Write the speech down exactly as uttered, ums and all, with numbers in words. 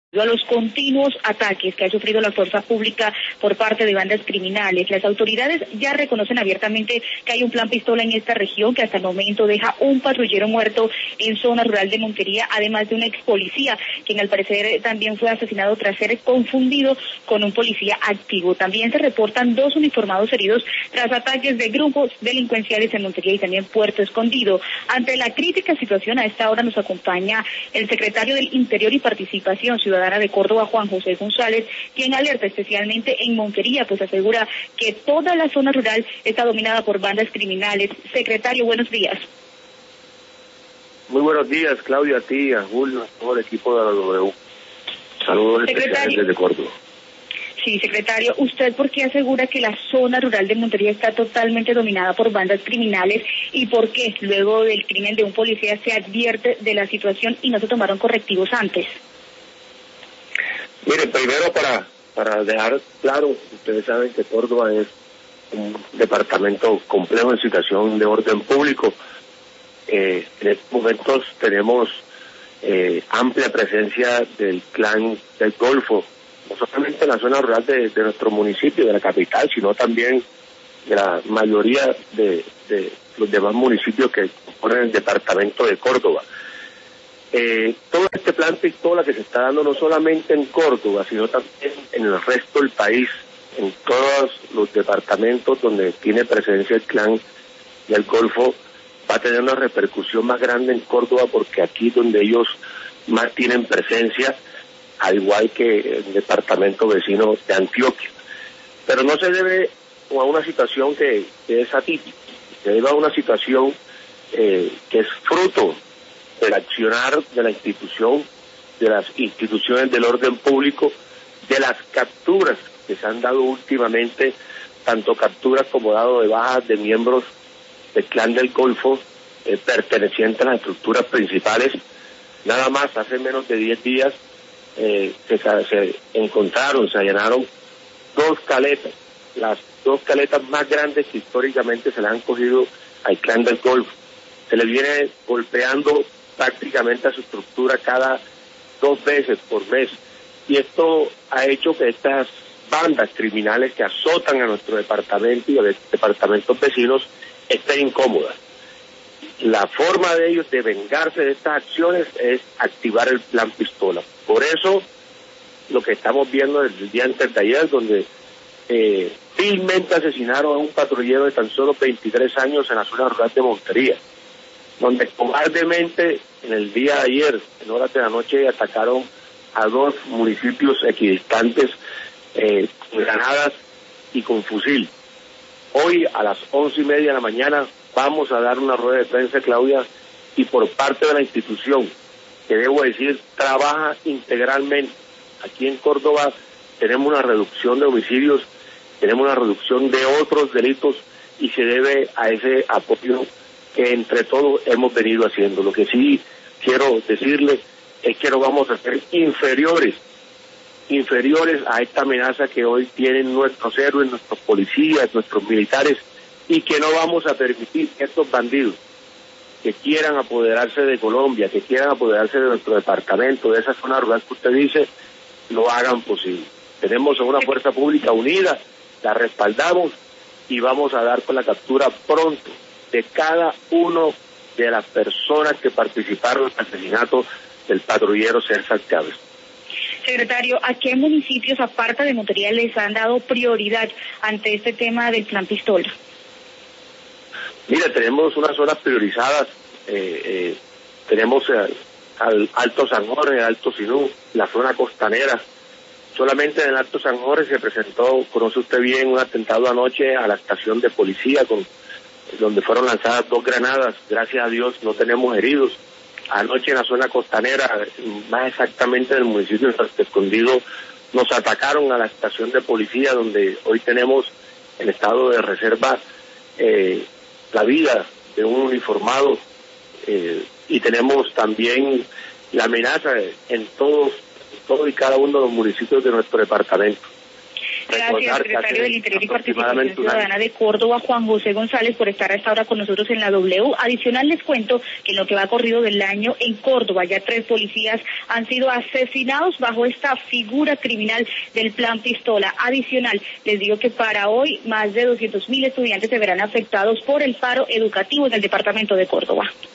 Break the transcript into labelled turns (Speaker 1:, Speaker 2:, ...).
Speaker 1: a los continuos ataques que ha sufrido la fuerza pública por parte de bandas criminales. Las autoridades ya reconocen abiertamente que hay un plan pistola en esta región que hasta el momento deja un patrullero muerto en zona rural de Montería, además de un ex policía, quien al parecer también fue asesinado tras ser confundido con un policía activo. También se reportan dos uniformados heridos tras ataques de grupos delincuenciales en Montería y también Puerto Escondido. Ante la crítica situación, a esta hora nos acompaña el secretario del Interior y Participación Ciudadana de Córdoba, Juan José González, quien alerta especialmente en Montería, pues asegura que toda la zona rural está dominada por bandas criminales. Secretario, buenos días.
Speaker 2: Muy buenos días, Claudia, a ti, a Julio, a todo el equipo de la W. Saludos especiales desde Córdoba.
Speaker 1: Sí, secretario, ¿usted por qué asegura que la zona rural de Montería está totalmente dominada por bandas criminales y por qué luego del crimen de un policía se advierte de la situación y no se tomaron correctivos antes?
Speaker 2: Mire, primero para, para dejar claro, ustedes saben que Córdoba es un departamento complejo en situación de orden público. Eh, en estos momentos tenemos eh, amplia presencia del clan del Golfo, no solamente en la zona rural de, de nuestro municipio, de la capital, sino también de la mayoría de, de los demás municipios que componen el departamento de Córdoba. Eh, todo este plan pistola que se está dando no solamente en Córdoba, sino también en el resto del país, en todos los departamentos donde tiene presencia el clan del Golfo, va a tener una repercusión más grande en Córdoba, porque aquí es donde ellos más tienen presencia, al igual que el departamento vecino de Antioquia. Pero no se debe a una situación que, que es atípica, se debe a una situación eh, que es fruto del accionar de la institución, de las instituciones del orden público, de las capturas que se han dado últimamente, tanto capturas como dado de bajas de miembros del clan del Golfo, eh, pertenecientes a las estructuras principales. Nada más, hace menos de diez días, eh, se, se encontraron, se allanaron dos caletas, las dos caletas más grandes que históricamente se le han cogido al clan del Golfo. Se les viene golpeando prácticamente a su estructura cada dos veces por mes, y esto ha hecho que estas bandas criminales que azotan a nuestro departamento y a los departamentos vecinos estén incómodas. La forma de ellos de vengarse de estas acciones es activar el plan pistola. Por eso lo que estamos viendo desde el día antes de ayer, donde eh, vilmente asesinaron a un patrullero de tan solo veintitrés años en la zona rural de Montería, donde cobardemente en el día de ayer, en horas de la noche, atacaron a dos municipios equidistantes eh, con granadas y con fusil. Hoy a las once y media de la mañana vamos a dar una rueda de prensa, Claudia, y por parte de la institución, que debo decir, trabaja integralmente. Aquí en Córdoba tenemos una reducción de homicidios, tenemos una reducción de otros delitos, y se debe a ese apoyo que entre todos hemos venido haciendo. Lo que sí quiero decirle es que no vamos a ser inferiores, inferiores a esta amenaza que hoy tienen nuestros héroes, nuestros policías, nuestros militares, y que no vamos a permitir que estos bandidos que quieran apoderarse de Colombia, que quieran apoderarse de nuestro departamento, de esa zona rural que usted dice, lo hagan posible. Tenemos a una fuerza pública unida, la respaldamos y vamos a dar con la captura pronto de cada uno de las personas que participaron en el asesinato del patrullero César Chávez.
Speaker 1: Secretario, ¿a qué municipios, aparte de Montería, les han dado prioridad ante este tema del plan pistola?
Speaker 2: Mira, tenemos unas zonas priorizadas, eh, eh, tenemos eh, al Alto San Jorge, Alto Sinú, la zona costanera. Solamente en el Alto San Jorge se presentó, conoce usted bien, un atentado anoche a la estación de policía, con donde fueron lanzadas dos granadas. Gracias a Dios no tenemos heridos. Anoche en la zona costanera, más exactamente en el municipio de Puerto Escondido, nos atacaron a la estación de policía, donde hoy tenemos en estado de reserva eh, la vida de un uniformado, eh, y tenemos también la amenaza en todos, todos y cada uno de los municipios de nuestro departamento.
Speaker 1: Gracias, secretario del Interior y Participación Ciudadana de Córdoba, Juan José González, por estar a esta hora con nosotros en la W. Adicional, les cuento que en lo que va corrido del año en Córdoba, ya tres policías han sido asesinados bajo esta figura criminal del Plan Pistola. Adicional, les digo que para hoy más de doscientos mil estudiantes se verán afectados por el paro educativo en el departamento de Córdoba.